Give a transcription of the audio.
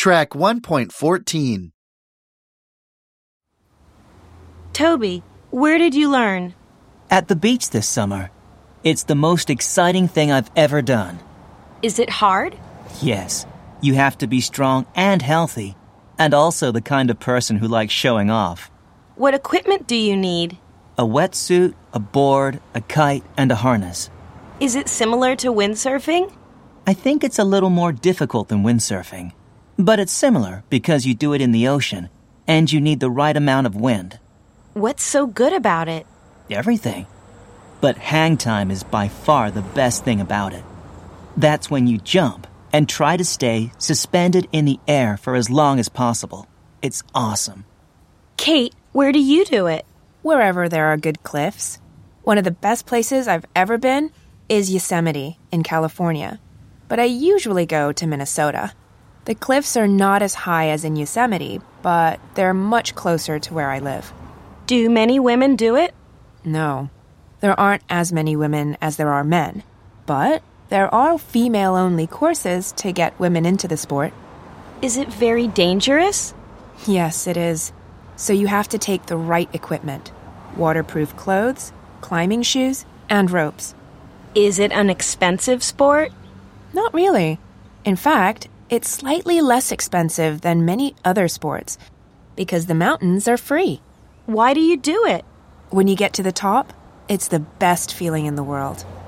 Track 1.14. Toby, where did you learn? At the beach this summer. It's the most exciting thing I've ever done. Is it hard? Yes, you have to be strong and healthy, and also the kind of person who likes showing off. What equipment do you need? A wetsuit, a board, a kite, and a harness. Is it similar to windsurfing? I think it's a little more difficult than windsurfing. But it's similar because you do it in the ocean, and you need the right amount of wind. What's so good about it? Everything. But hang time is by far the best thing about it. That's when you jump and try to stay suspended in the air for as long as possible. It's awesome. Kate, where do you do it? Wherever there are good cliffs. One of the best places I've ever been is Yosemite in California, but I usually go to Minnesota. The cliffs are not as high as in Yosemite, but they're much closer to where I live. Do many women do it? No, there aren't as many women as there are men, but there are female-only courses to get women into the sport. Is it very dangerous? Yes, it is. So you have to take the right equipment. Waterproof clothes, climbing shoes, and ropes. Is it an expensive sport? Not really. In fact, it's slightly less expensive than many other sports because the mountains are free. Why do you do it? When you get to the top, it's the best feeling in the world.